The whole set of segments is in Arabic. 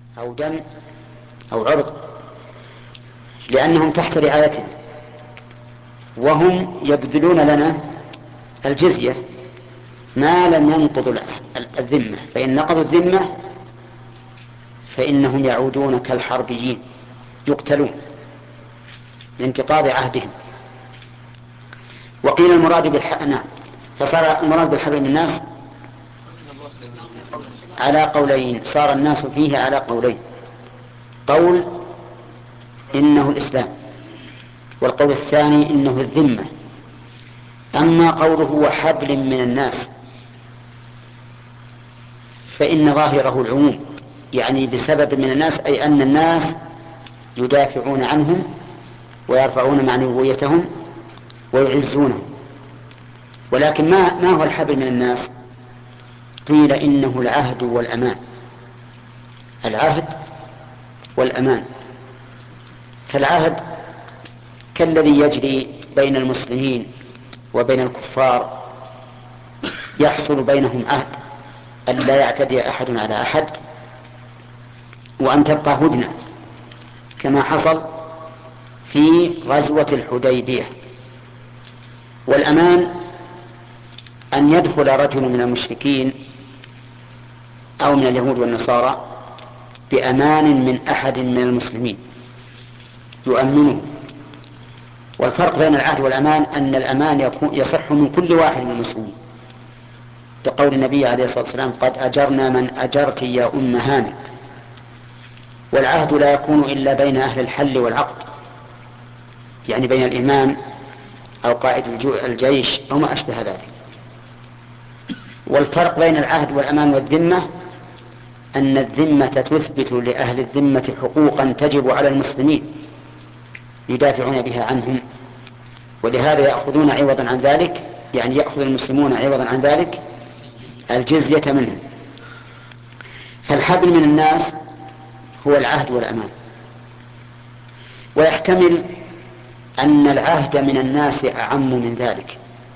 أو دم أو عرض، لأنهم تحت رعايتنا، وهم يبذلون لنا الجزية ما لم ينقضوا الذمة، فإن نقضوا الذمة فإنهم يعودون كالحربيين يقتلون لانقضاض عهدهم. وقيل المراد نعم، فصار المراد بالحرب من الناس على قولين، صار الناس فيه على قولين: قول إنه الإسلام، والقول الثاني إنه الذمة. أما قوله وحبل من الناس فإن ظاهره العموم، يعني بسبب من الناس، أي أن الناس يدافعون عنهم ويرفعون معنويتهم ويعزونهم. ولكن ما هو الحبل من الناس؟ قيل إنه العهد والأمان. العهد والأمان، فالعهد كالذي يجري بين المسلمين وبين الكفار، يحصل بينهم عهد أن لا يعتدي أحد على أحد، وأن تبقى هدنة، كما حصل في غزوة الحديبية. والأمان أن يدخل رجل من المشركين أو من اليهود والنصارى بأمان من أحد من المسلمين يؤمنه. والفرق بين العهد والأمان أن الأمان يصح من كل واحد من المسلمين، لقول النبي عليه الصلاة والسلام: قد أجرنا من أجرت يا أم هانئ. والعهد لا يكون إلا بين أهل الحل والعقد، يعني بين الإمام أو قائد الجيش أو ما أشبه ذلك. والفرق بين العهد والأمان والذمة أن الذمة تثبت لأهل الذمة حقوقا تجب على المسلمين يدافعون بها عنهم، ولهذا يأخذون عوضا عن ذلك، يعني يأخذ المسلمون عوضا عن ذلك الجزية منهم. فالحبل من الناس هو العهد والأمان. ويحتمل أن العهد من الناس أعم من ذلك،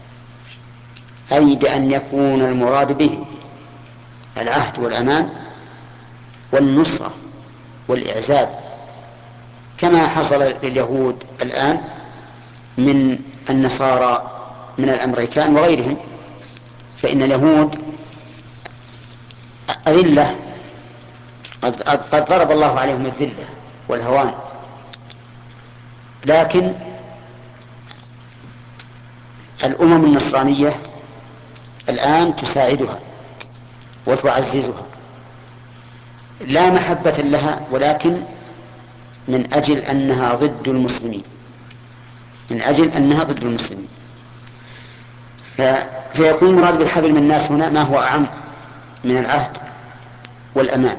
أي بأن يكون المراد به العهد والأمان والنصرة والإعزاز، كما حصل لليهود الآن من النصارى من الأمريكان وغيرهم. فإن اليهود أذلة، قد ضرب الله عليهم الذلة والهوان، لكن الأمم النصرانية الآن تساعدها وتعززها، لا محبة لها، ولكن من أجل أنها ضد المسلمين، من أجل أنها ضد المسلمين. فيكون المراد بالحبل من الناس هنا ما هو أعم من العهد والأمان.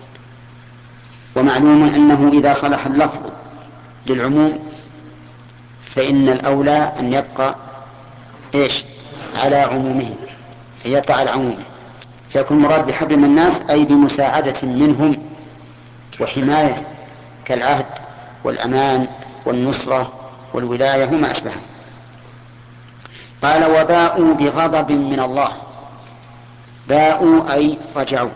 ومعلوم أنه إذا صلح اللفظ للعموم فإن الأولى أن يبقى على عمومه، يبقى على عمومه. فيكون المراد بحبل من الناس أي بمساعدة منهم وحماية، كالعهد والأمان والنصرة والولاية وما أشبهه. قال: وباءوا بغضب من الله. باءوا أي رجعوا.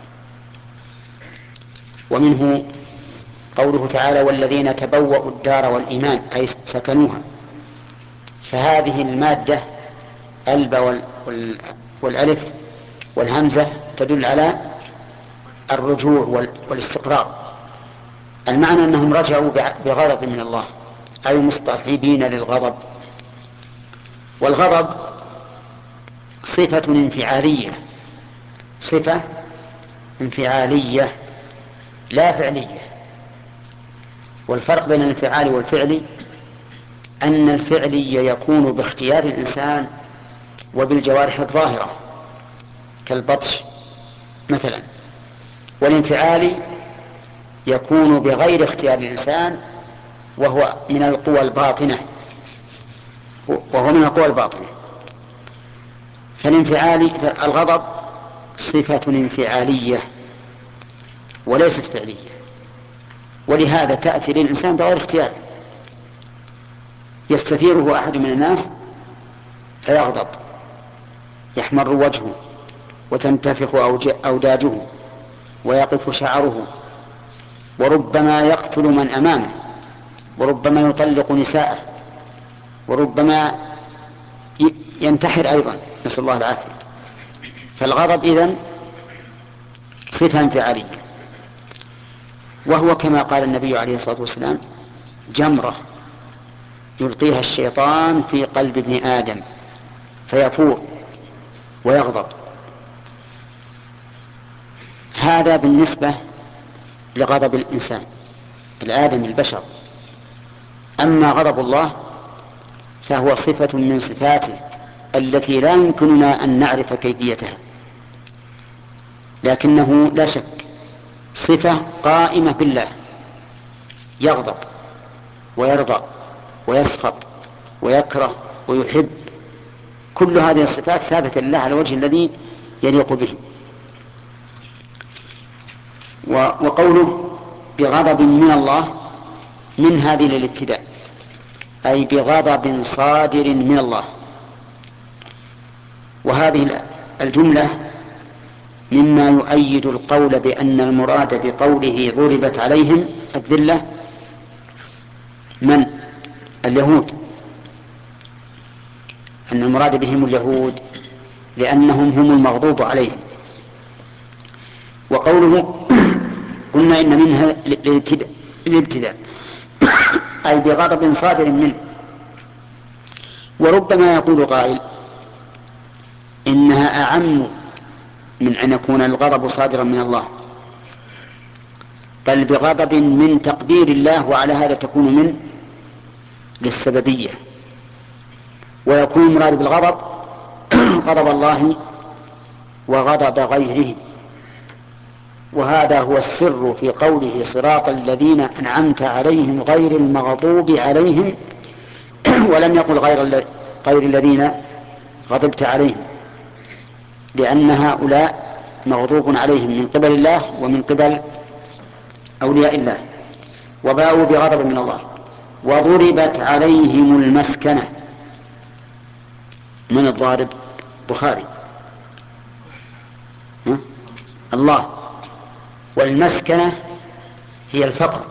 ومنه قوله تعالى: والذين تبوأوا الدار والإيمان، أي سكنوها. فهذه المادة الب والألف والهمزة تدل على الرجوع والاستقرار. المعنى أنهم رجعوا بغضب من الله، أي مصطحبين للغضب. والغضب صفة انفعالية، صفة انفعالية لا فعلية. والفرق بين الانفعال والفعل أن الفعلي يكون باختيار الإنسان وبالجوارح الظاهرة كالبطش مثلا، والانفعال يكون بغير اختيار الإنسان وهو من القوى الباطنة، فالغضب صفة انفعالية وليست فعلية، ولهذا تأتي للإنسان بغير اختيار. يستثيره أحد من الناس فيغضب، يحمر وجهه وتنتفخ أوداجه ويقف شعره وربما يقتل من أمامه، وربما يطلق نساءه، وربما ينتحر أيضا، نسأل الله العافية. فالغضب إذن صفة انفعالية، وهو كما قال النبي عليه الصلاة والسلام جمرة يلقيها الشيطان في قلب ابن آدم فيفور ويغضب. هذا بالنسبة لغضب الإنسان الآدم البشر. أما غضب الله فهو صفة من صفاته التي لا يمكننا أن نعرف كيفيتها، لكنه لا شك صفة قائمة بالله، يغضب ويرضى ويسخط ويكره ويحب، كل هذه الصفات ثابتة لله على الوجه الذي يليق به. وقوله بغضب من الله من هذه للابتداء، أي بغضب صادر من الله. وهذه الجملة مما يؤيد القول بأن المراد بقوله ضربت عليهم الذلة من اليهود، أن المراد بهم اليهود لأنهم هم المغضوب عليهم. وقوله قلنا إن منها الابتداء أي بغضب صادر منه. وربما يقول قائل إنها أعم من أن يكون الغضب صادرا من الله، بل بغضب من تقدير الله، وعلى هذا تكون من للسببية، ويكون المراد بالغضب غضب الله وغضب غيره. وهذا هو السر في قوله صراط الذين أنعمت عليهم غير المغضوب عليهم ولم يقل غير الذين غضبت عليهم، لأن هؤلاء مغضوب عليهم من قبل الله ومن قبل أولياء الله، وباءوا بغضب من الله. وضربت عليهم المسكنة، من الضارب؟ بخاري الله. والمسكنة هي الفقر،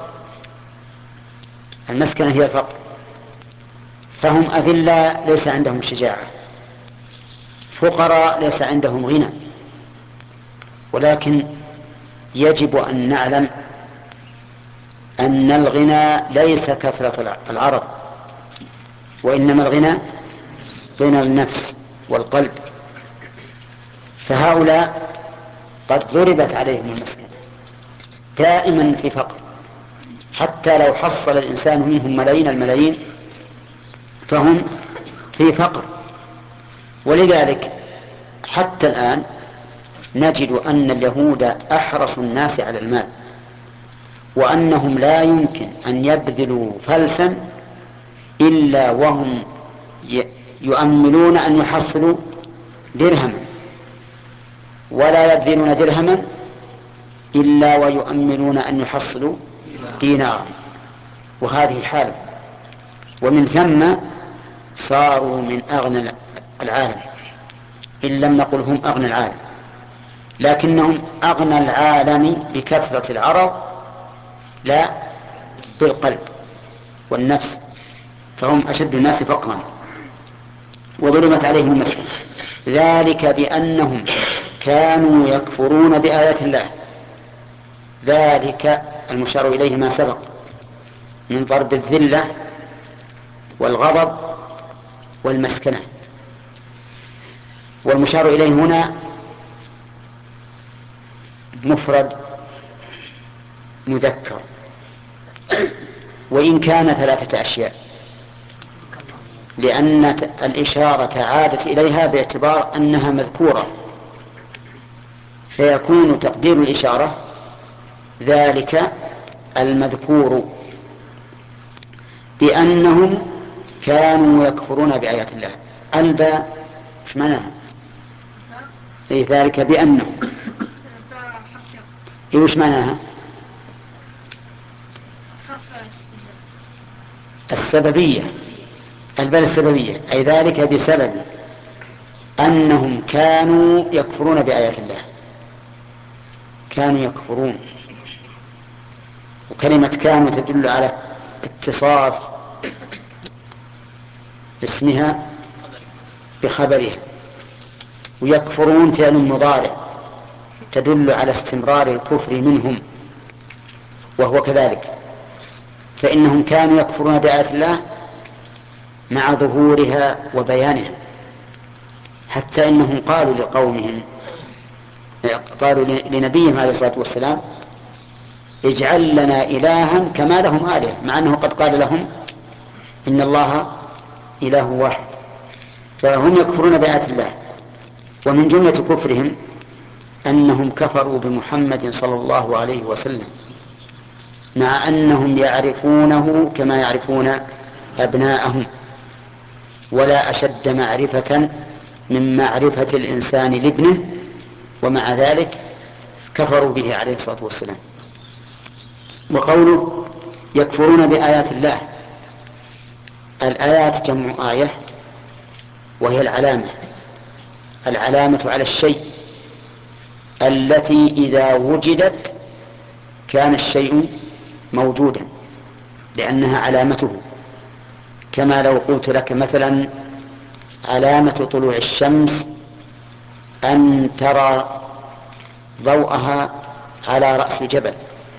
المسكنة هي الفقر، فهم أذلاء ليس عندهم شجاعة، فقراء ليس عندهم غنى. ولكن يجب أن نعلم أن الغنى ليس كثرة العرض، وإنما الغنى غنى النفس والقلب. فهؤلاء قد ضربت عليهم المسكنة، دائما في فقر، حتى لو حصل الإنسان منهم ملايين الملايين فهم في فقر. ولذلك حتى الآن نجد أن اليهود أحرص الناس على المال، وأنهم لا يمكن أن يبذلوا فلسا إلا وهم يؤملون أن يحصلوا درهما، ولا يبذلون درهما إلا ويؤملون أن يحصلوا دينارا. وهذه حالة، ومن ثم صاروا من أغنى العالم، إن لم نقل هم أغنى العالم، لكنهم أغنى العالم بكثرة العرض لا بالقلب والنفس، فهم أشد الناس فقرا. وظلمت عليهم المسكنة ذلك بأنهم كانوا يكفرون بآيات الله. ذلك المشار إليه ما سبق من ضرب الذلة والغضب والمسكنة، والمشار إليه هنا مفرد مذكر، وإن كان 3 أشياء، لأن الإشارة عادت إليها باعتبار أنها مذكورة، فيكون تقدير الإشارة ذلك المذكور بأنهم كانوا يكفرون بآيات الله. الباء ايش معناها؟ أي ذلك بأنهم، ايش معناها؟ السببية، الباء السببية، أي ذلك بسبب أنهم كانوا يكفرون بآيات الله، كانوا يكفرون. وكلمة كانوا تدل على اتصاف اسمها بخبرها. ويكفرون فعل مضارع تدل على استمرار الكفر منهم، وهو كذلك، فإنهم كانوا يكفرون بآيات الله مع ظهورها وبيانها، حتى إنهم قالوا لقومهم، قالوا لنبيهم عليه الصلاة والسلام: اجعل لنا إلها كما لهم آلهة، مع أنه قد قال لهم إن الله إله واحد. فهم يكفرون بآيات الله. ومن جملة كفرهم أنهم كفروا بمحمد صلى الله عليه وسلم، مع أنهم يعرفونه كما يعرفون أبناءهم، ولا أشد معرفة من معرفة الإنسان لابنه، ومع ذلك كفروا به عليه الصلاة والسلام. وقوله يكفرون بآيات الله، الآيات جمع آية، وهي العلامة على الشيء التي إذا وجدت كان الشيء موجودا لأنها علامته. كما لو قلت لك مثلا: علامة طلوع الشمس أن ترى ضوءها على رأس الجبل،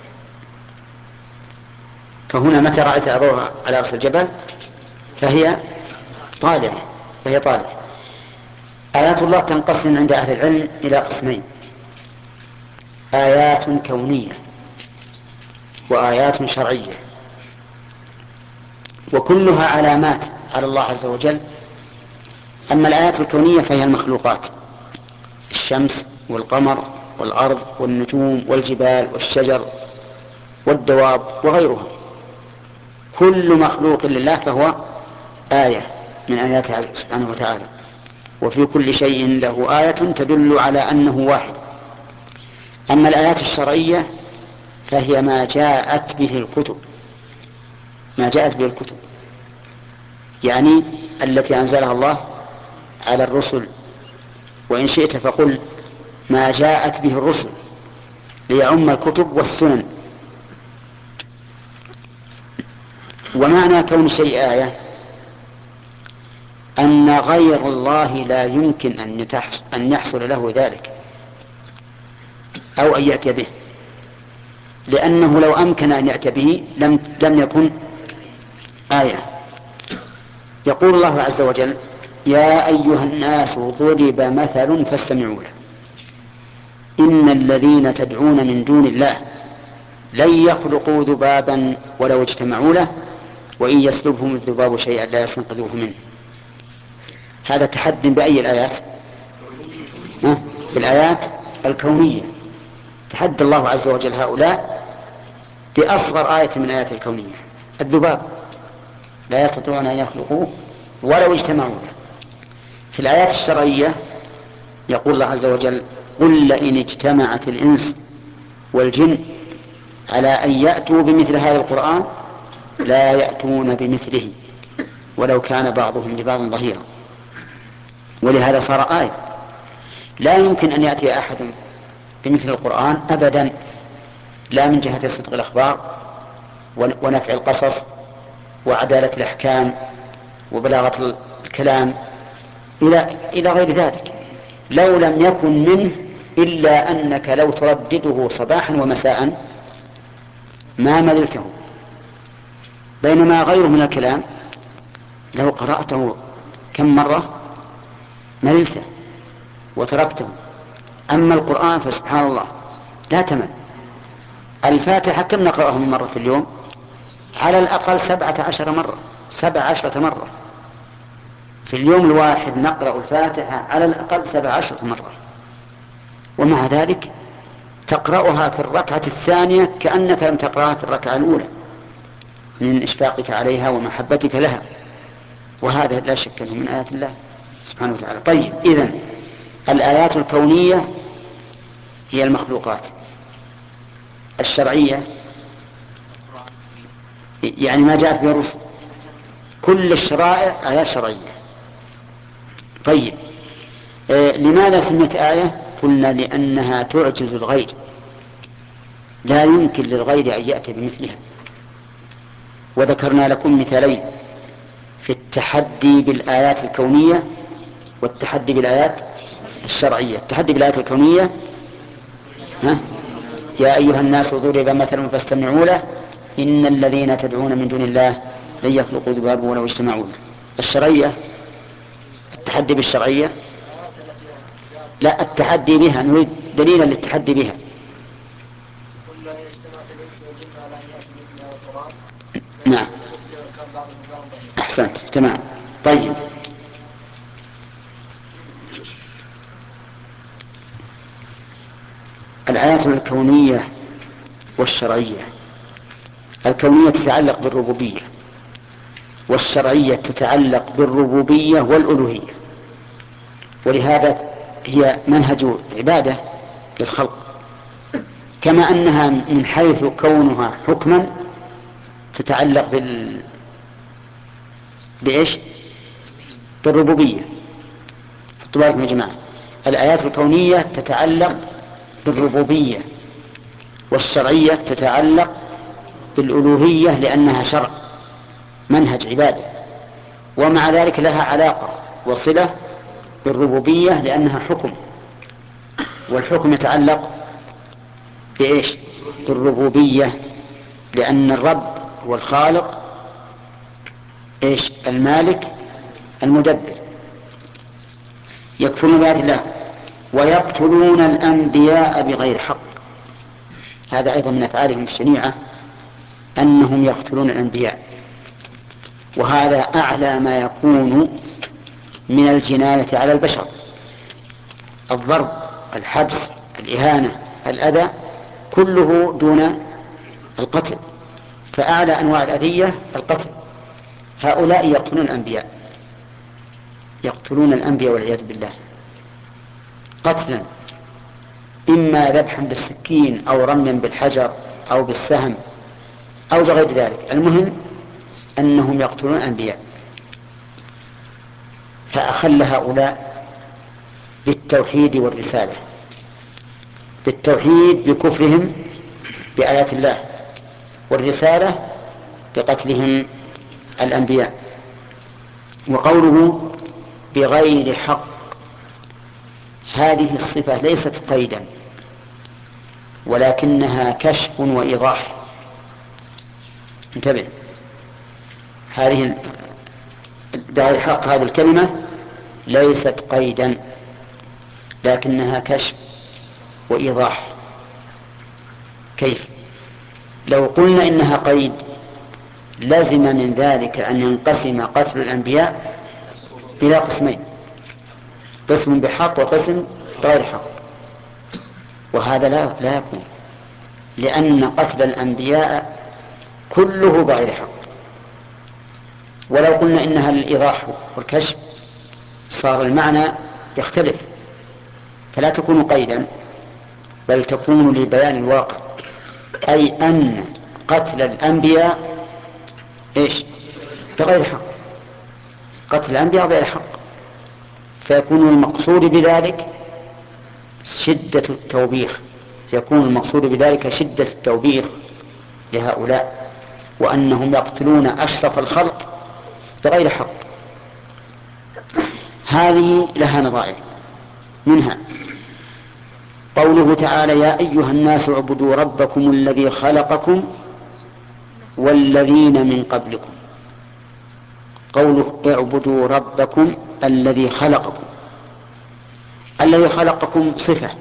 فهنا متى رأيت ضوءها على رأس الجبل فهي طالعة. آيات الله تنقسم عند أهل العلم إلى قسمين: آيات كونية وآيات شرعية، وكلها علامات على الله عز وجل. أما الآيات الكونية فهي المخلوقات: الشمس والقمر والأرض والنجوم والجبال والشجر والدواب وغيرها، كل مخلوق لله فهو آية من آياته سبحانه وتعالى. وفي كل شيء له آية تدل على أنه واحد. أما الآيات الشرعية فهي ما جاءت به الكتب، يعني التي أنزلها الله على الرسل، وإن شئت فقل ما جاءت به الرسل، ليعم الكتب والسنن. ومعنى كون شيء آية أن غير الله لا يمكن أن يحصل له ذلك أو أن يأتي به، لأنه لو أمكن أن يأتي به لم يكن آية. يقول الله عز وجل: يا أيها الناس ضرب مثل فاستمعوا له إن الذين تدعون من دون الله لن يخلقوا ذبابا ولو اجتمعوا له وإن يسلبهم الذباب شيئا لا يستنقذوه منه. هذا تحد بأي الآيات؟ بالآيات الكونية. تحدى الله عز وجل هؤلاء بأصغر آية من آيات الكونية: الذباب لا يستطيعون أن يخلقوه ولو اجتمعوا له. في الآيات الشرعية يقول الله عز وجل: قل لئن اجتمعت الإنس والجن على أن يأتوا بمثل هذا القرآن لا يأتون بمثله ولو كان بعضهم لبعض ظهيرا. ولهذا صار آية. لا يمكن أن يأتي أحد بمثل القرآن أبدا، لا من جهة صدق الأخبار ونفع القصص وعدالة الأحكام وبلاغة الكلام إلى غير ذلك. لو لم يكن منه إلا أنك لو تردده صباحا ومساء ما مللته، بينما غيره من الكلام لو قرأته كم مرة مللته وتركته. أما القرآن فسبحان الله لا تمل. الفاتحة كم نقرأه من مرة في اليوم؟ على الأقل 17 مرة، 17 مرة في اليوم الواحد نقرأ الفاتحة على الأقل 17 مرة، ومع ذلك تقرأها في الركعة الثانية كأنك لم تقرأها في الركعة الأولى من إشفاقك عليها ومحبتك لها. وهذا لا شك أنه من آيات الله سبحانه وتعالى. طيب، إذن الآيات الكونية هي المخلوقات. الشرعية يعني ما جاءت به الرسل، كل الشرائع آيات شرعية. طيب، لماذا سميت آية؟ قلنا لأنها تعجز الغير، لا يمكن للغير أن يأتي بمثلها. وذكرنا لكم مثالين في التحدي بالآيات الكونية والتحدي بالآيات الشرعية. التحدي بالآيات الكونية يا أيها الناس ضرب مثل فاستمعوا له إن الذين تدعون من دون الله لن يخلقوا ذبابا ولو اجتمعوا له. الشرعية التحدي بالشرعية لا، التحدي بها، نريد دليلا للتحدي بها. نعم أحسنت تمام. طيب الآيات الكونية والشرعية، الكونية تتعلق بالربوبية، والشرعية تتعلق بالربوبية والألوهية، ولهذا هي منهج عبادة للخلق، كما أنها من حيث كونها حكما تتعلق بإيش؟ بالربوبية. حطوا بالكم يا جماعة، الآيات الكونية تتعلق بالربوبية، والشرعية تتعلق بالألوهية لأنها شرع منهج عبادة، ومع ذلك لها علاقة وصلة بالربوبية لأنها حكم، والحكم يتعلق بإيش؟ بالربوبية، لأن الرب هو الخالق إيش؟ المالك المدبر. يكفرون بآيات الله ويقتلون الأنبياء بغير حق، هذا أيضا من أفعالهم الشنيعة أنهم يقتلون الأنبياء، وهذا أعلى ما يكون من الجناية على البشر. الضرب، الحبس، الإهانة، الأذى كله دون القتل، فأعلى أنواع الأذية القتل. هؤلاء يقتلون الأنبياء، يقتلون الأنبياء والعياذ بالله قتلا، إما ذبحا بالسكين أو رميا بالحجر أو بالسهم أو بغير ذلك، المهم أنهم يقتلون الأنبياء. فأخل هؤلاء بالتوحيد والرسالة، بالتوحيد بكفرهم بآيات الله، والرسالة بقتلهم الأنبياء. وقوله بغير حق، هذه الصفة ليست قيدا ولكنها كشف وإيضاح. انتبه، هذه بغير حق هذه الكلمة ليست قيدا لكنها كشف وإيضاح. كيف؟ لو قلنا إنها قيد لازم من ذلك أن ينقسم قتل الأنبياء إلى قسمين، قسم بحق وقسم بغير حق، وهذا لا يكون، لأن قتل الأنبياء كله بغير حق. ولو قلنا إنها للإيضاح والكشف صار المعنى يختلف، فلا تكون قيدا بل تكون لبيان الواقع، أي أن قتل الأنبياء إيش؟ بغير حق، قتل الأنبياء بغير حق، فيكون المقصود بذلك شدة التوبيخ، يكون المقصود بذلك شدة التوبيخ لهؤلاء، وأنهم يقتلون أشرف الخلق بغير حق. هذه لها نظائر، منها قوله تعالى يا أيها الناس اعبدوا ربكم الذي خلقكم والذين من قبلكم. قوله اعبدوا ربكم الذي خلقكم، الذي خلقكم صفة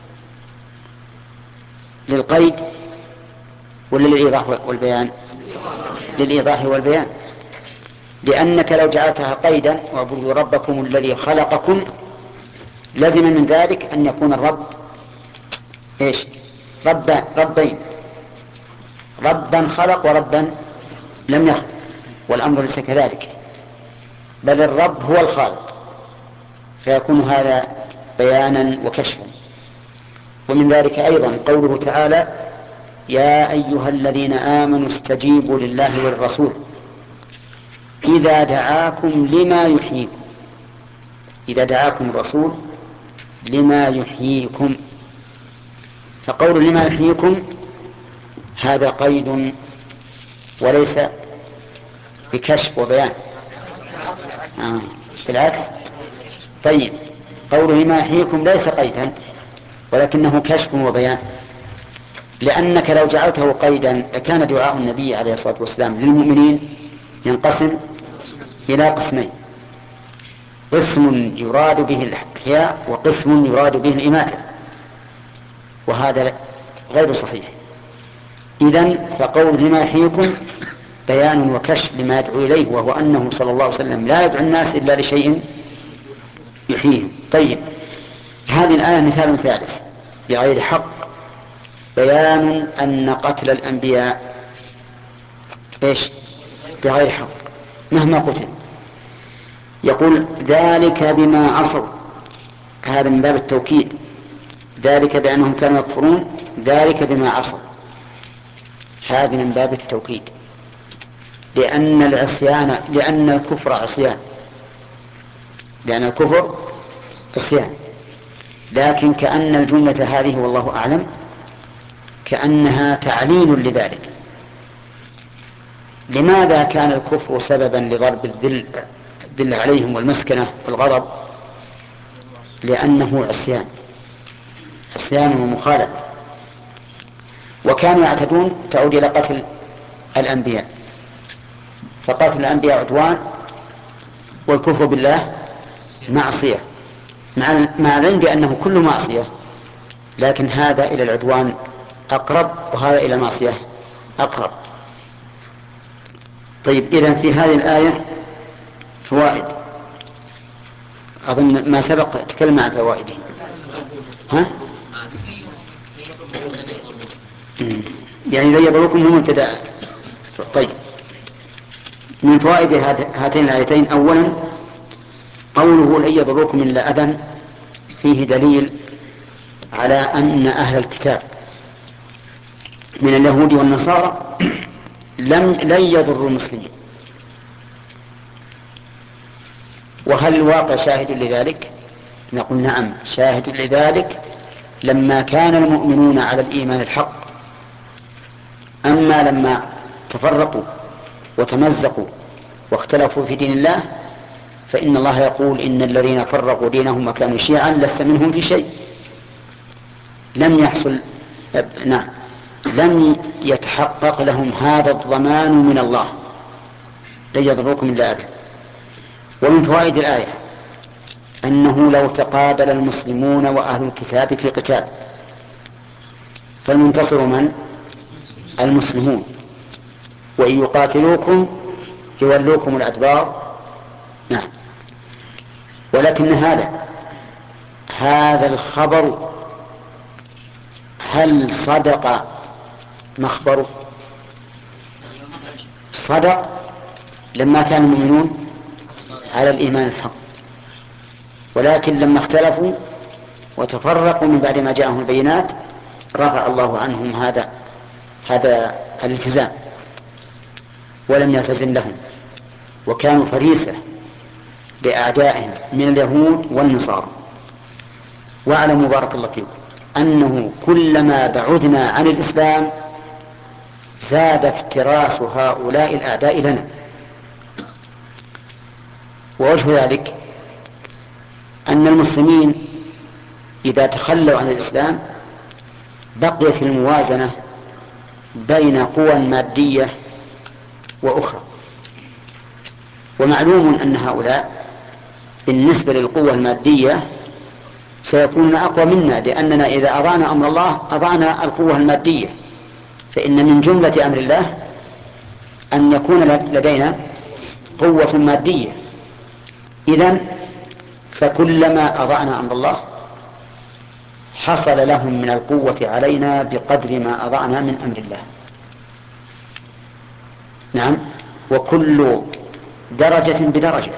للقيد ولا للإيضاح والبيان؟ للإيضاح والبيان، لأنك لو جعلتها قيدا واعبدوا ربكم الذي خلقكم لازم من ذلك أن يكون الرب إيش؟ ربين، ربا خلق وربا لم يخلق، والأمر ليس كذلك، بل الرب هو الخالق، فيكون هذا بيانا وكشفا. ومن ذلك أيضا قوله تعالى يا أيها الذين آمنوا استجيبوا لله والرسول إذا دعاكم لما يحييكم. إذا دعاكم الرسول لما يحييكم، فقول لما يحييكم هذا قيد وليس بكشف وبيان. بالعكس. طيب، قوله ما يحييكم ليس قيدا ولكنه كشف وبيان، لأنك لو جعلته قيدا لكان دعاء النبي عليه الصلاة والسلام للمؤمنين ينقسم إلى قسمين: قسم يراد به الإحياء وقسم يراد به الإماتة، وهذا غير صحيح. إذن فقول لما يحييكم بيان وكشف لما يدعو إليه، وهو أنه صلى الله عليه وسلم لا يدعو الناس إلا لشيء يحييهم. طيب، هذه الآية مثال ثالث بغير حق بيان أن قتل الأنبياء إيش؟ بغير حق مهما قتل. يقول ذلك بما عصوا، هذا من باب التوكيد، ذلك بأنهم كانوا يكفرون، ذلك بما عصوا، هذا من باب التوكيد، لأن الكفر عصيان، لأن الكفر عصيان. لكن كأن الجملة هذه والله أعلم كأنها تعليل لذلك. لماذا كان الكفر سببا لضرب الذل عليهم والمسكنة والغضب؟ لأنه عصيان ومخالفة، وكانوا يعتدون تعود إلى قتل الأنبياء، فقتل الأنبياء عدوان والكفر بالله معصية، مع العلم بأنه كل معصية، لكن هذا إلى العدوان أقرب وهذا إلى المعصية أقرب. طيب، إذن في هذه الآية فوائد، أظن ما سبق تكلم عن فوائده. ها؟ يعني لن يضركم هم ابتداء. طيب، من فوائد هاتين الآيتين: أولا قوله لن يضركم إلا أذى، فيه دليل على أن أهل الكتاب من اليهود والنصارى لن يضروا المسلمين. وهل الواقع شاهد لذلك؟ نقول نعم، شاهد لذلك لما كان المؤمنون على الإيمان الحق. أما لما تفرقوا وتمزقوا واختلفوا في دين الله فإن الله يقول إن الذين فرقوا دينهم وكانوا شيعا لست منهم في شيء. لم يحصل لم يتحقق لهم هذا الضمان من الله، لن يضركم إلا أذى. ومن فوائد الآية أنه لو تقابل المسلمون وأهل الكتاب في قتال فالمنتصر من؟ المسلمون، وإن يقاتلوكم يولوكم الأدبار. نعم. ولكن هذا الخبر هل صدق مخبره؟ صدق لما كان المؤمنون على الإيمان الحق، ولكن لما اختلفوا وتفرقوا من بعد ما جاءهم البينات رفع الله عنهم هذا الالتزام ولم يلتزم لهم، وكانوا فريسة لأعدائهم من اليهود والنصارى. واعلموا بارك الله فيكم أنه كلما بعدنا عن الإسلام زاد افتراس هؤلاء الأعداء لنا. ووجه ذلك أن المسلمين إذا تخلوا عن الإسلام بقيت الموازنة بين قوى مادية وأخرى، ومعلوم أن هؤلاء بالنسبة للقوة المادية سيكون أقوى منا، لأننا إذا أضعنا أمر الله أضعنا القوة المادية، فإن من جملة أمر الله أن يكون لدينا قوة مادية. إذن فكلما أضعنا أمر الله حصل لهم من القوة علينا بقدر ما أضعنا من أمر الله. نعم. وكل درجة بدرجة،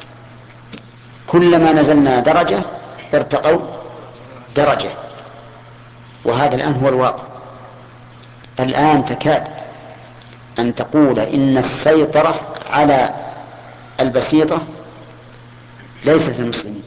كلما نزلنا درجة ارتقوا درجة، وهذا الآن هو الواقع. الآن تكاد أن تقول إن السيطرة على البسيطة ليست للمسلمين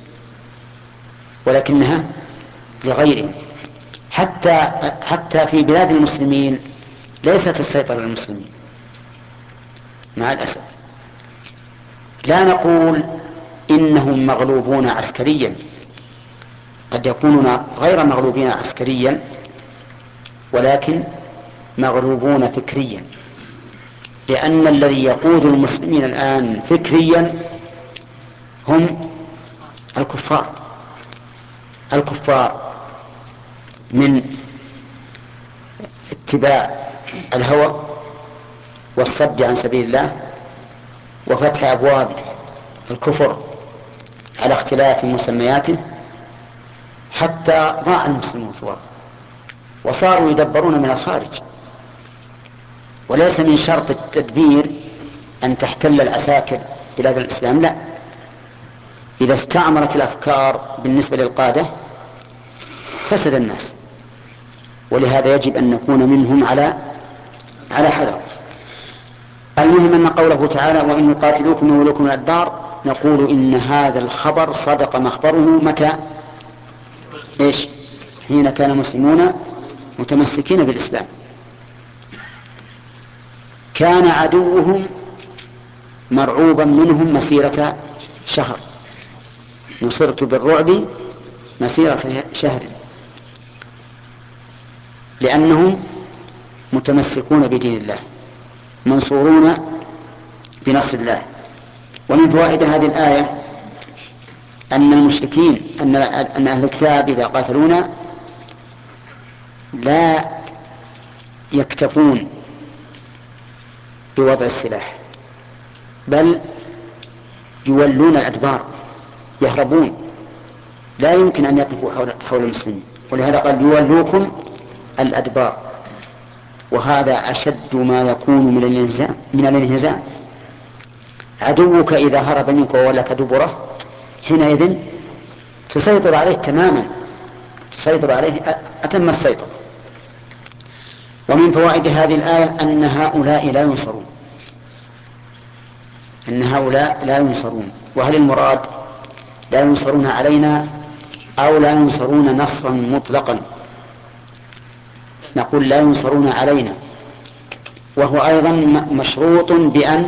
ولكنها لغيرهم. حتى في بلاد المسلمين ليست السيطرة للمسلمين مع الأسف. لا نقول إنهم مغلوبون عسكريا، قد يكونون غير مغلوبين عسكريا ولكن مغلوبون فكريا، لأن الذي يقود المسلمين الآن فكريا هم الكفار من اتباع الهوى والصد عن سبيل الله وفتح أبواب الكفر على اختلاف مسمياته، حتى ضاع المسلمون في الوضع وصاروا يدبرون من الخارج. وليس من شرط التدبير أن تحتل العساكر بلاد الإسلام، لا، إذا استعمرت الأفكار بالنسبة للقادة فسد الناس، ولهذا يجب أن نكون منهم على حذر. المهم أن قوله تعالى وإن يقاتلوكم يولوكم الأدبار، نقول إن هذا الخبر صدق مخبره متى؟ إيش؟ حين كان المسلمون متمسكين بالإسلام. كان عدوهم مرعوبا منهم مسيرة شهر، نصرت بالرعب مسيرة شهر، لأنهم متمسكون بدين الله منصورون بنصر الله. ومن فوائد هذه الآية أن المشركين أن أهل الكتاب إذا قاتلونا لا يكتفون بوضع السلاح، بل يولون الأدبار، يهربون، لا يمكن أن يقفوا حول المسلمين، ولهذا قال يولوكم الأدبار، وهذا أشد ما يكون من الانهزام. عدوك إذا هرب منك وولك دبره حينئذ تسيطر عليه تماما، تسيطر عليه أتم السيطرة. ومن فوائد هذه الآية أن هؤلاء لا ينصرون. وهل المراد لا ينصرون علينا أو لا ينصرون نصرا مطلقا؟ نقول لا ينصرون علينا، وهو أيضا مشروط بأن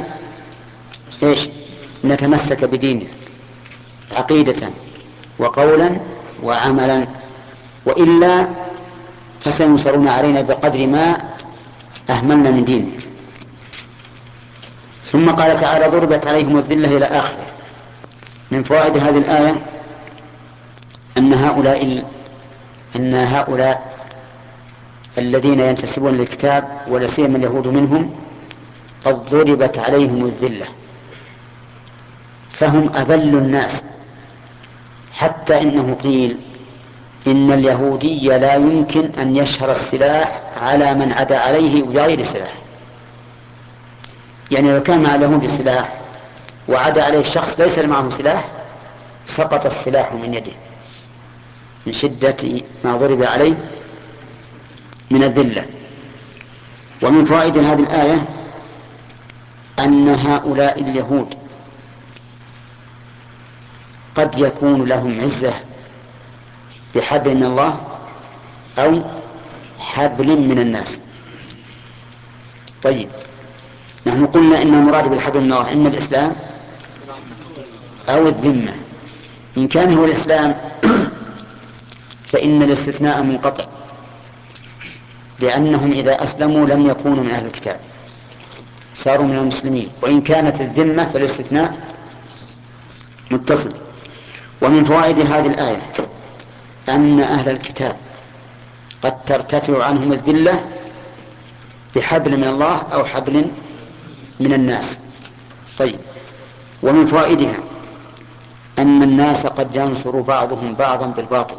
نتمسك بدينه عقيدة وقولا وعملا، وإلا فسينصرون علينا بقدر ما أهملنا من دينه. ثم قال تعالى ضربت عليهم الذلة إلى آخره. من فوائد هذه الآية أن هؤلاء الذين ينتسبون للكتاب ولا سيما اليهود منهم قد ضربت عليهم الذلة، فهم أذل الناس، حتى إنه قيل إن اليهودي لا يمكن أن يشهر السلاح على من عدا عليه بغير سلاح. يعني لو كان مع اليهود سلاح وعدا عليه شخص ليس معه سلاح سقط السلاح من يده من شدة ما ضرب عليه من الذلة. ومن فوائد هذه الآية أن هؤلاء اليهود قد يكون لهم عزة بحبل من الله أو حبل من الناس. طيب، نحن قلنا إن المراد بالحبل من الله إما الإسلام أو الذمة. إن كان هو الإسلام فإن الاستثناء منقطع، لأنهم إذا أسلموا لم يكونوا من أهل الكتاب، صاروا من المسلمين. وإن كانت الذمة فالاستثناء متصل. ومن فوائد هذه الآية أن أهل الكتاب قد ترتفع عنهم الذلة بحبل من الله أو حبل من الناس. طيب، ومن فوائدها أن الناس قد ينصر بعضهم بعضا بالباطل،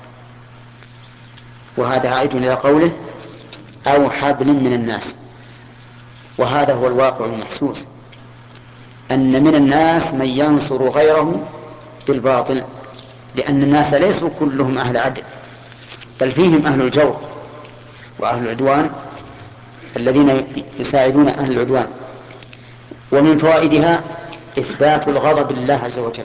وهذا عائد إلى قوله أو حبل من الناس، وهذا هو الواقع المحسوس، أن من الناس من ينصر غيره بالباطل، لأن الناس ليسوا كلهم أهل عدل، بل فيهم أهل الجور وأهل العدوان الذين يساعدون أهل العدوان. ومن فوائدها إثبات الغضب لله عز وجل،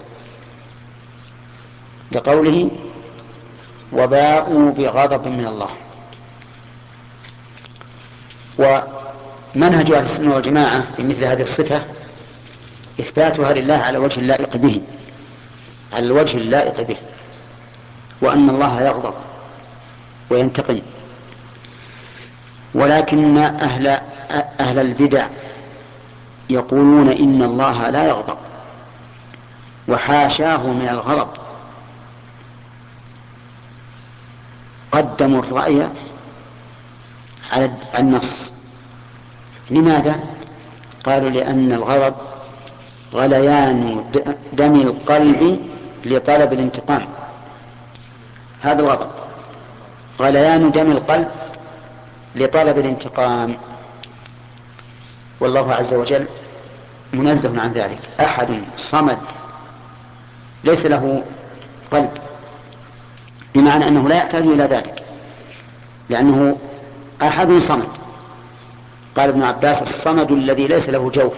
لقوله وباءوا بغضب من الله. ومنهج أهل السنة والجماعة في مثل هذه الصفة إثباتها لله على وجه اللائق به، على الوجه اللائق به، وأن الله يغضب وينتقم. ولكن أهل البدع يقولون إن الله لا يغضب وحاشاه من الغضب، قدموا الرأي على النص. لماذا؟ قالوا لأن الغضب غليان دم القلب لطلب الانتقام. هذا الغضب غليان دم القلب لطلب الانتقام، والله عز وجل منزه عن ذلك. أحد صمد ليس له قلب، بمعنى أنه لا يحتاج إلى ذلك، لأنه أحد صمد. قال ابن عباس: الصمد الذي ليس له جوف.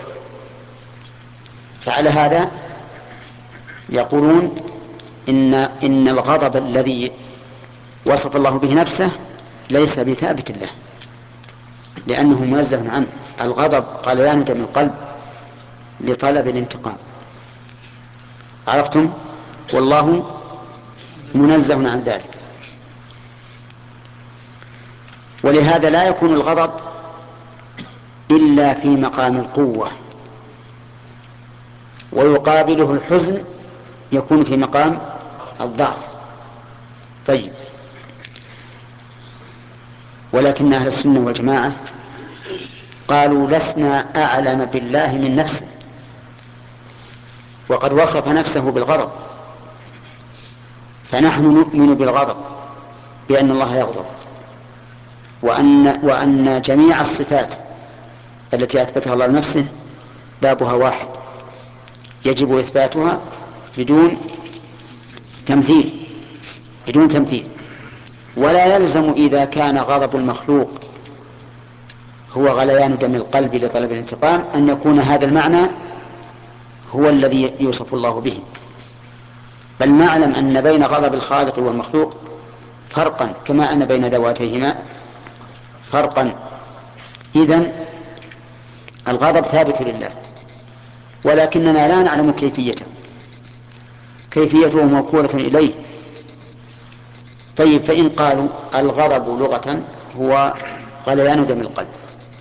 فعلى هذا يقولون إن الغضب الذي وصف الله به نفسه ليس بثابت له، لأنه منزه عنه. الغضب غليان دم القلب لطلب الانتقام. عرفتم؟ والله منزه عن ذلك. ولهذا لا يكون الغضب إلا في مقام القوة، ويقابله الحزن يكون في مقام الضعف. طيب، ولكن أهل السنة والجماعة قالوا: لسنا أعلم بالله من نفسه، وقد وصف نفسه بالغضب، فنحن نؤمن بالغضب، بأن الله يغضب، وأن جميع الصفات التي أثبتها الله لنفسه بابها واحد، يجب إثباتها بدون تمثيل، بدون تمثيل. ولا يلزم إذا كان غضب المخلوق هو غليان دم القلب لطلب الانتقام أن يكون هذا المعنى هو الذي يوصف الله به، بل نعلم أن بين غضب الخالق والمخلوق فرقا، كما أن بين ذواتيهما فرقا. إذن الغضب ثابت لله، ولكننا لا نعلم كيفيته موكولة إليه. طيب، فإن قالوا الغضب لغة هو غليان دم القلب،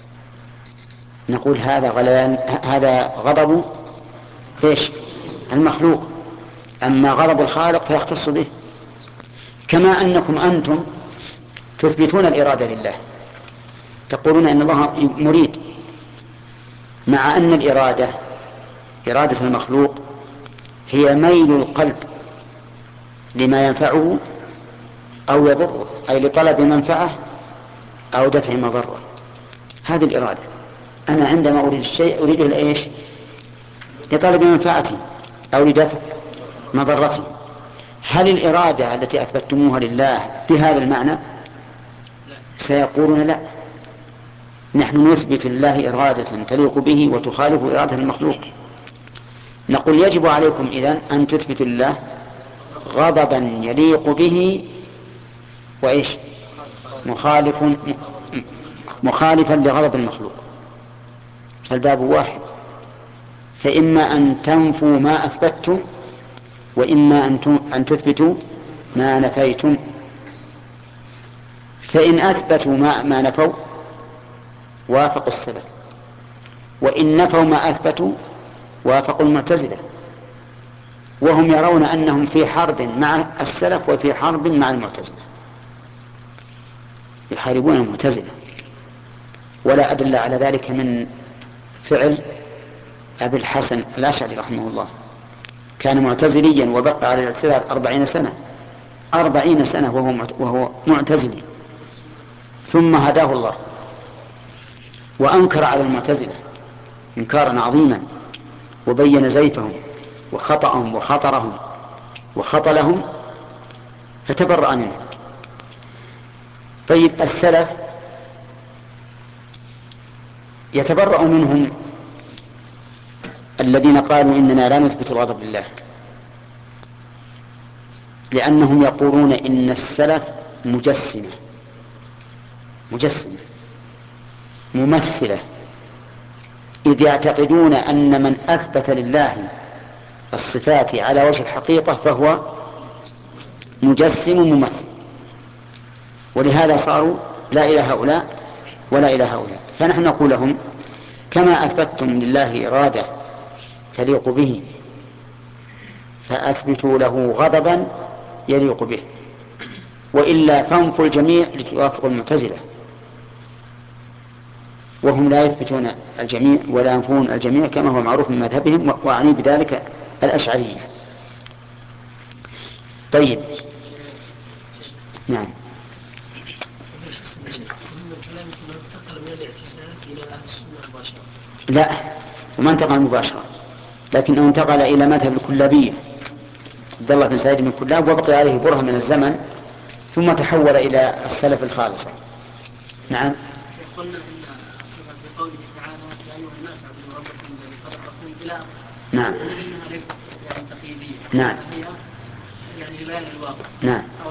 نقول هذا غضب ايش؟ المخلوق. أما غضب الخالق فيختص به، كما أنكم أنتم تثبتون الإرادة لله، تقولون إن الله مريد، مع أن إرادة المخلوق هي ميل القلب لما ينفعه أو يضره، أي لطلب منفعة أو دفع مضرة. هذه الإرادة. أنا عندما أريد الشيء أريده لإيش؟ لطلب منفعتي أو لدفع مضرتي. هل الإرادة التي أثبتموها لله بهذا المعنى؟ سيقولون لا، نحن نثبت لله إرادة تليق به وتخالف إرادة المخلوق. نقول: يجب عليكم إذن أن تثبتوا لله غضبا يليق به وإيش؟ مخالفا لغضب المخلوق. فالباب واحد، فإما أن تنفوا ما أثبتم، وإما أن تثبتوا ما نفيتم. فإن أثبتوا ما نفوا وافقوا السلف، وإن نفوا ما أثبتوا وافقوا المعتزلة، وهم يرون أنهم في حرب مع السلف وفي حرب مع المعتزلة، يحاربون المعتزلة. ولا أدل على ذلك من فعل أبي الحسن الأشعري رحمه الله، كان معتزليا وبقى على الاعتزال 40 سنة وهو معتزلي، ثم هداه الله وأنكر على المعتزلة إنكارا عظيما، وبين زيفهم وخطأهم وخطرهم وخطلهم، فتبرأ منهم. طيب، السلف يتبرأ منهم الذين قالوا إننا لا نثبت الغضب لله، لأنهم يقولون إن السلف مجسمة، ممثلة، إذ يعتقدون أن من أثبت لله الصفات على وجه الحقيقة فهو مجسم ممثل، ولهذا صاروا لا إلى هؤلاء ولا إلى هؤلاء. فنحن نقول لهم كما أثبتتم لله إرادة تليق به فأثبتوا له غضبا يليق به، وإلا فانفوا الجميع لتوافقوا المعتزلة، وهم لا يثبتون الجميع ولا ينفون الجميع كما هو معروف من مذهبهم، وأعني بذلك الأشعرية. طيب، نعم. لا، وما انتقل مباشرة، لكنه انتقل إلى مذهب الكلابية عبد الله بن سعيد بن كلاب، وبقي عليه برهة من الزمن ثم تحول إلى السلف الخالصة. نعم. قلنا إن الصفة في قوله تعالى يا أيها الناس اعبدوا ربكم الذي خلقكم إلى آخره. نعم. إنها ليست يعني تقييدية. نعم. هي يعني لبيان الواقع. نعم. أو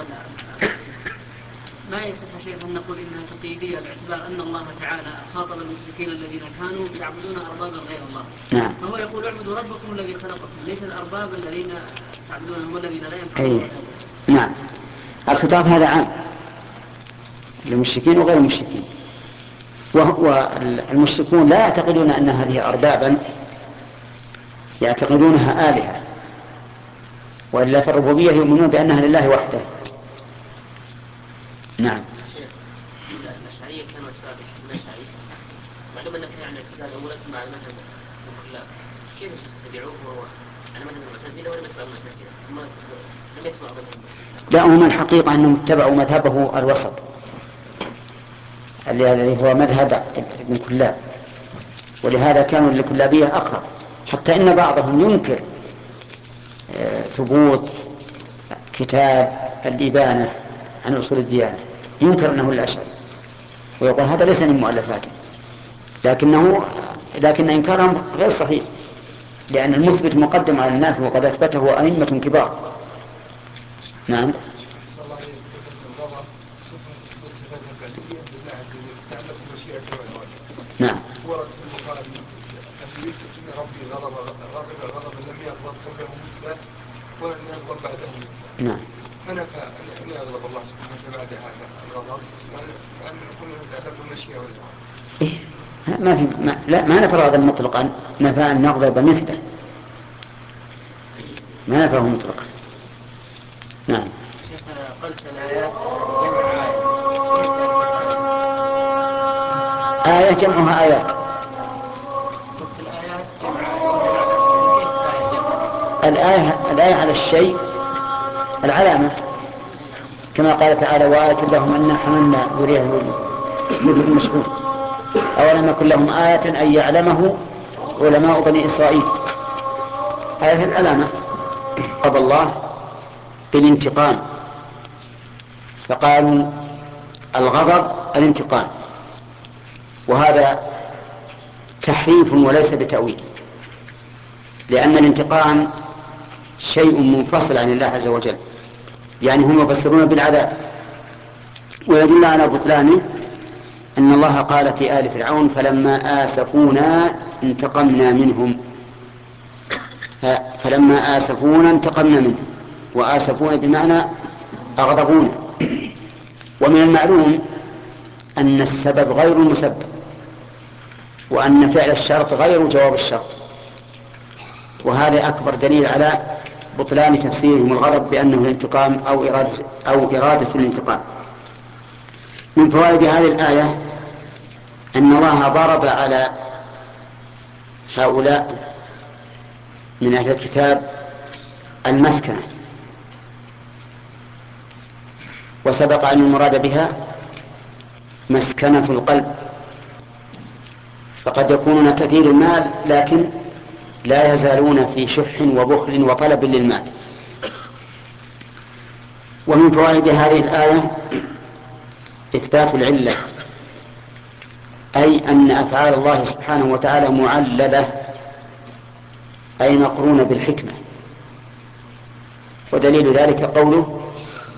ما يصح شيء أن نقول إنها تقييدية باعتبار أن الله تعالى خاطب المشركين الذين كانوا يعبدون أربابا غير الله. نعم. فهو يقول اعبدوا ربكم الذي خلقكم، ليس الأرباب الذين تعبدون هم الذين لا ينفعون. نعم. الخطاب هذا عام للمشركين وغير المشركين، والمشركون لا يعتقدون أن هذه أربابا، يعتقدونها آلهة، وإلا في الربوبية يؤمنون بأنها لله وحده. نعم. الأشعرية كانوا أتباع بالحسن الأشعري، معلوم أنك يعني اعتزال أولا مع المذهب الكلاب، كيف تتبعوه على مذهب المعتزلة ولا يتبع المعتزلة؟ هم لم يتبعوا مذهب. لا، هم الحقيقة أنهم اتبعوا مذهبه الوسط الذي هو مذهب ابن كلاب، ولهذا كانوا للكلابية أقرب، حتى إن بعضهم ينكر ثبوت كتاب الإبانة عن أصول الديانة، ينكر أنه الأشعري ويقول هذا ليس من مؤلفاته، لكن إنكارهم غير صحيح، لأن المثبت مقدم على النافي وقد أثبته أئمة كبار. نعم. نعم. ورد في البخاري ان ربي غضب لم يغضب قبله مثله ولن يغضب بعده مثله. نعم. فنفى ان يغضب الله سبحانه وتعالى بعد هذا الغضب، مع ان كله يتعلق بالمشيئه والإرادة. ما نفى هذا مطلقا، نفى أن نغضب مثله، ما نفاه مطلقا. نعم. شيخ قلت الآيات جمع آية جمعها آيات. الآيات جمع الآية على الشيء العلامة، كما قال تعالى وآية لهم أن حملنا ذرية مثل المشهور، أولم يكن لهم آية أن يعلمه علماء بني إسرائيل. آية العلامة قضى الله بالانتقام، فقالوا الغضب الانتقام، وهذا تحريف وليس بتأويل، لأن الانتقام شيء منفصل عن الله عز وجل، يعني هم يفسرون بالعذاب، ويدل على بطلانه أن الله قال في آل فرعون فلما آسفونا انتقمنا منهم، فلما آسفونا انتقمنا منهم، وآسفونا بمعنى أغضبونا. ومن المعلوم أن السبب غير المسبب، وأن فعل الشرط غير جواب الشرط، وهذا أكبر دليل على بطلان تفسيرهم الغضب بأنه الانتقام أو إرادة الانتقام. من فوائد هذه الآية أن الله ضرب على هؤلاء من أهل الكتاب المسكنة، وسبق أن المراد بها مسكنة القلب، فقد يكونون كثير المال لكن لا يزالون في شح وبخل وطلب للمال. ومن فوائد هذه الآية إثبات العلة، أي أن أفعال الله سبحانه وتعالى معللة، أي مقرونة بالحكمة، ودليل ذلك قوله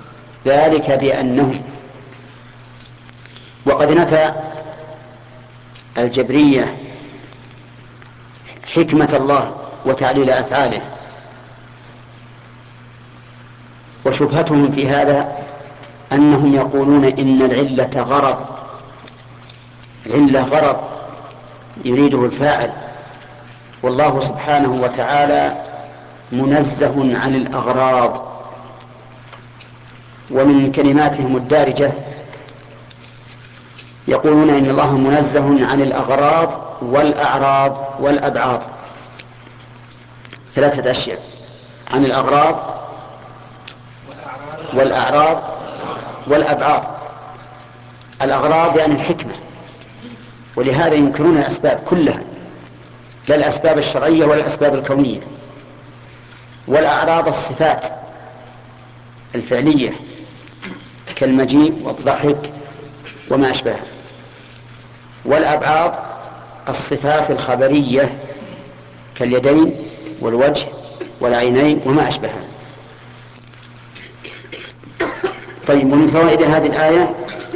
ذلك بأنهم. وقد نفى الجبرية حكمة الله وتعليل أفعاله. وشبهتهم في هذا أنهم يقولون إن العلة غرض، علة غرض يريده الفاعل، والله سبحانه وتعالى منزه عن الأغراض. ومن كلماتهم الدارجة يقولون إن الله منزه عن الأغراض والأعراض والأبعاض، ثلاثة أشياء: عن الأغراض والأعراض والأبعاض. الأغراض يعني الحكمة، ولهذا ينكرون الأسباب كلها، لا الأسباب الشرعية ولا الأسباب الكونية. والأعراض الصفات الفعلية كالمجيء والضحك وما أشبهه. والأبعاض الصفات الخبرية كاليدين والوجه والعينين وما أشبهه. طيب، ومن فوائد هذه الآية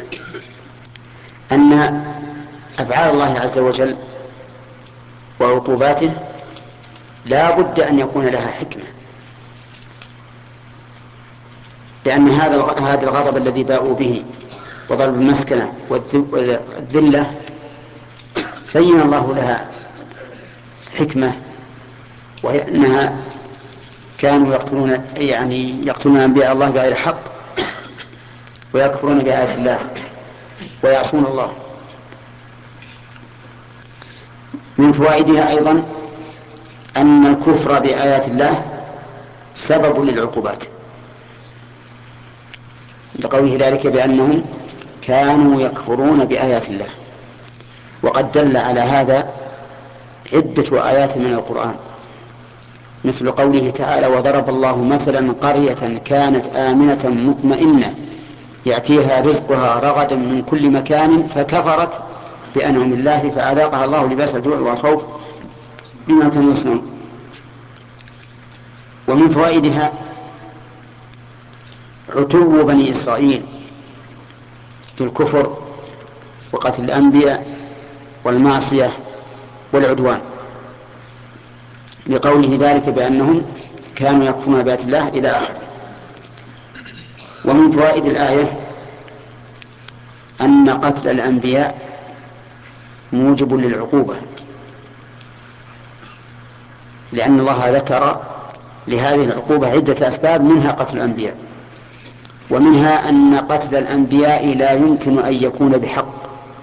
أن أفعال الله عز وجل وعقوباته لا بد أن يكون لها حكمة، لأن هذا الغضب الذي باءوا به وضرب المسكنة والذلة بين الله لها حكمة، وهي أنها كانوا يقتلون أنبياء الله بغير حق ويكفرون بآيات الله ويعصون الله. من فوائدها أيضا أن الكفر بآيات الله سبب للعقوبات، لقوله ذلك بأنهم كانوا يكفرون بآيات الله. وقد دل على هذا عدة آيات من القرآن، مثل قوله تعالى: وضرب الله مثلا قرية كانت آمنة مطمئنة يأتيها رزقها رغدا من كل مكان فكفرت بأنعم الله فأذاقها الله لباس الجوع والخوف بما كانوا يصنعون. ومن فوائدها عتو بني إسرائيل في الكفر وقتل الأنبياء والمعصية والعدوان، لقوله ذلك بأنهم كانوا يكفرون بآيات الله إلى آخره. ومن فوائد الآية أن قتل الأنبياء موجب للعقوبة، لأن الله ذكر لهذه العقوبة عدة أسباب، منها قتل الأنبياء، ومنها أن قتل الأنبياء لا يمكن أن يكون بحق،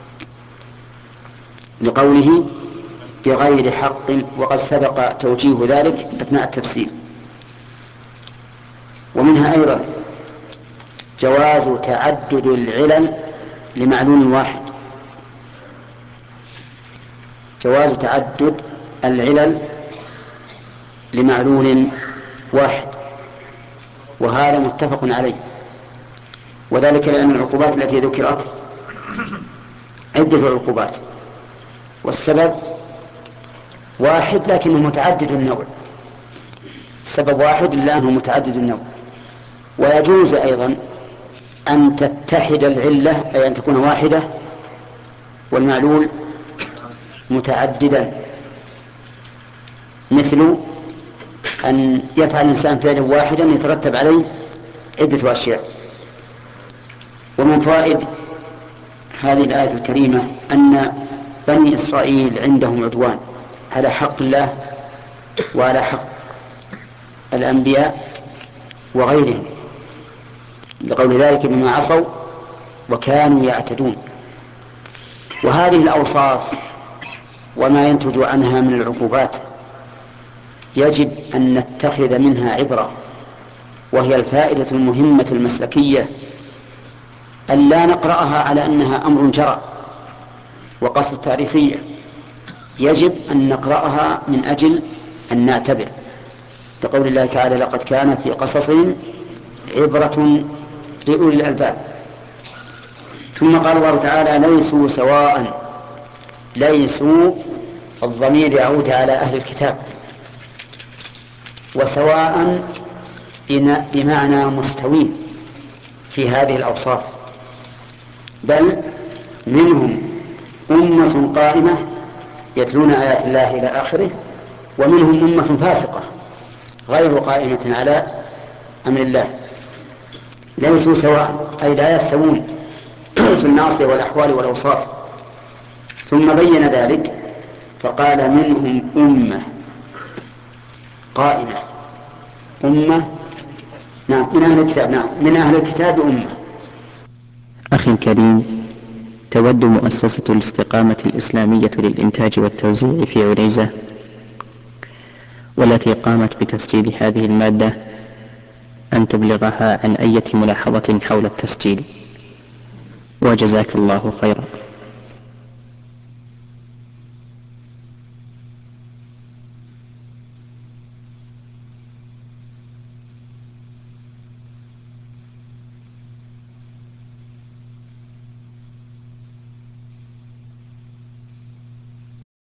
لقوله بغير حق، وقد سبق توجيه ذلك أثناء التفسير. ومنها أيضا جواز تعدد العلل لمعلول واحد، جواز تعدد العلل لمعلول واحد، وهذا متفق عليه، وذلك لأن العقوبات التي ذكرت عدة عقوبات، والسبب واحد لكنه متعدد النوع، السبب واحد إلا أنه متعدد النوع. ويجوز أيضا أن تتحد العلة، أي أن تكون واحدة والمعلول متعددا، مثل أن يفعل الإنسان فعلا واحدا يترتب عليه عدة أشياء. ومن فوائد هذه الآية الكريمة أن بني إسرائيل عندهم عدوان على حق الله وعلى حق الأنبياء وغيرهم، لقول ذلك بما عصوا وكانوا يعتدون. وهذه الأوصاف وما ينتج عنها من العقوبات يجب أن نتخذ منها عبرة، وهي الفائدة المهمة المسلكية، أن لا نقرأها على أنها أمر جرى وقصة تاريخية، يجب أن نقرأها من أجل أن نعتبر، لقول الله تعالى: لقد كان في قصصهم عبرة لأولي الألباب. ثم قال الله تعالى: ليسوا سواء. ليسوا الضمير يعود على أهل الكتاب، وسواء بمعنى مستوين في هذه الأوصاف، بل منهم أمة قائمة يتلون آيات الله إلى آخره، ومنهم أمة فاسقة غير قائمة على أمر الله، ليسوا سواء، أي لا يستوون في الناصية والأحوال والأوصاف. ثم بين ذلك فقال منهم أمة قائمة، أمة نعم من أهل الكتاب، نعم من أهل الكتاب أمة. أخي الكريم، تود مؤسسة الاستقامة الإسلامية للإنتاج والتوزيع في عنيزة، والتي قامت بتسجيل هذه المادة، أن تبلغها عن أي ملاحظة حول التسجيل، وجزاك الله خيرا.